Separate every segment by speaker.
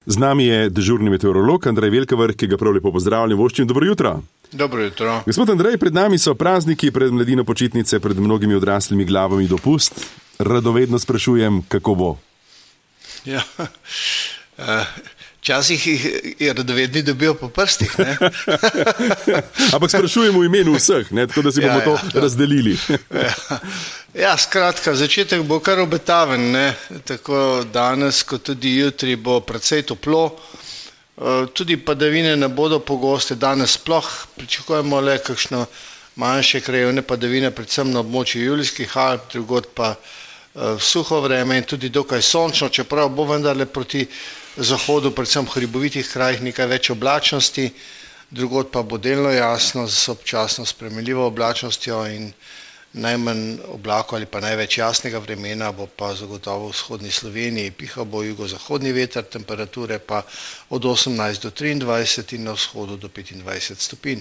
Speaker 1: Z nami je dežurni meteorolog Andrej Velkavrh, ki ga prav lepo pozdravljam. Voščim, dobro jutro.
Speaker 2: Dobro jutro.
Speaker 1: Gospod Andrej, pred nami so prazniki, pred mladino počitnice, pred mnogimi odraslimi glavami dopust. Radovedno sprašujem, kako bo?
Speaker 2: Ja, včasih je radovedni dobijo po prstih, ne?
Speaker 1: Ampak sprašujem v imenu vseh, ne? Tako da si bomo to razdelili.
Speaker 2: Ja, skratka, začetek bo kar obetaven, ne? Tako danes, kot tudi jutri bo precej toplo. Tudi padavine ne bodo pogoste, danes sploh pričakujemo le kakšno manjše krajevne padavine, predvsem na območju Julijskih Alp, drugod pa suho vreme in tudi dokaj sončno, čeprav bo vendarle proti zahodu, predvsem v hribovitih krajih, nekaj več oblačnosti, drugod pa bo delno jasno z občasno spremenljivo oblačnostjo in najmanj oblakov ali pa največ jasnega vremena bo pa zagotovo v vzhodni Sloveniji. Pihal bo jugozahodni veter, temperature pa od 18 do 23 in na vzhodu do 25 stopinj.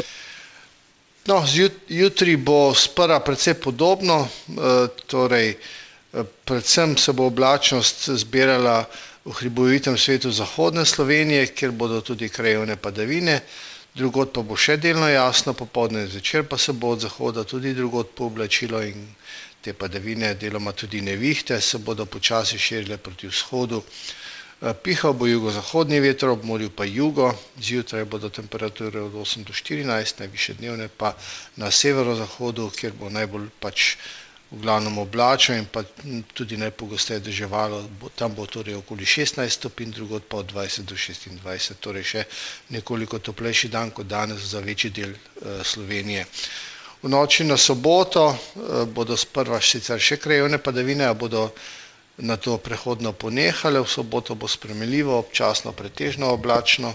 Speaker 2: No, jutri bo sprva precej podobno, torej predvsem se bo oblačnost zbirala v hribovitem svetu zahodne Slovenije, kjer bodo tudi krajevne padavine, drugod pa bo še delno jasno, popoldne in zvečer pa se bo od zahoda tudi drugod pooblačilo in te padavine, deloma tudi nevihte, se bodo počasi širile proti vzhodu. Pihal bo jugozahodni veter, ob morju pa jugo, zjutraj bodo temperature od 8 do 14, najvišje dnevne pa na severozahodu, kjer bo najbolj v glavnem oblačno in pa tudi najpogosteje deževalo, tam bo torej okoli 16 stopinj, drugod pa od 20 do 26, torej še nekoliko toplejši dan kot danes za večji del Slovenije. V noči na soboto bodo sprva sicer še krajevne padavine, a bodo na to prehodno ponehale, v soboto bo spremenljivo, občasno pretežno oblačno,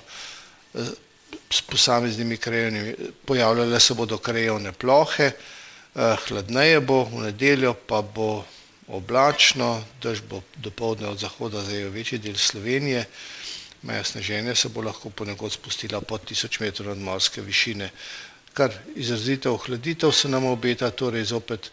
Speaker 2: s posameznimi krajevnimi, pojavljale se bodo krajevne plohe, hladneje bo, v nedeljo pa bo oblačno, dež bo dopoldne od zahoda zajel večji del Slovenije, meja sneženja se bo lahko ponekod spustila pod 1000 metrov nadmorske višine. Kar izrazitev ohladitev se nam obeta, torej zopet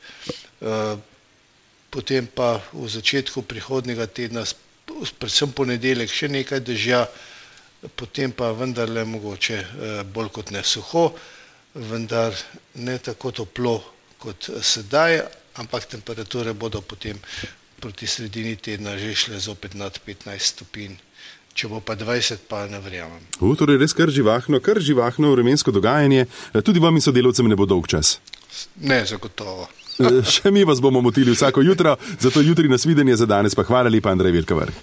Speaker 2: potem pa v začetku prihodnjega tedna, predvsem ponedeljek, še nekaj dežja, potem pa vendarle mogoče bolj kot ne suho, vendar ne tako toplo kot sedaj, ampak temperature bodo potem proti sredini tedna že šle zopet nad 15 stopinj. Če bo pa 20, pa ne verjamem.
Speaker 1: Torej res kar živahno vremensko dogajanje, tudi vam in sodelavcem ne bo dolg čas.
Speaker 2: Ne, zagotovo.
Speaker 1: Še mi vas bomo motili vsako jutro, zato jutri nasvidenje, za danes pa hvala lepa, Andrej Velkavrh.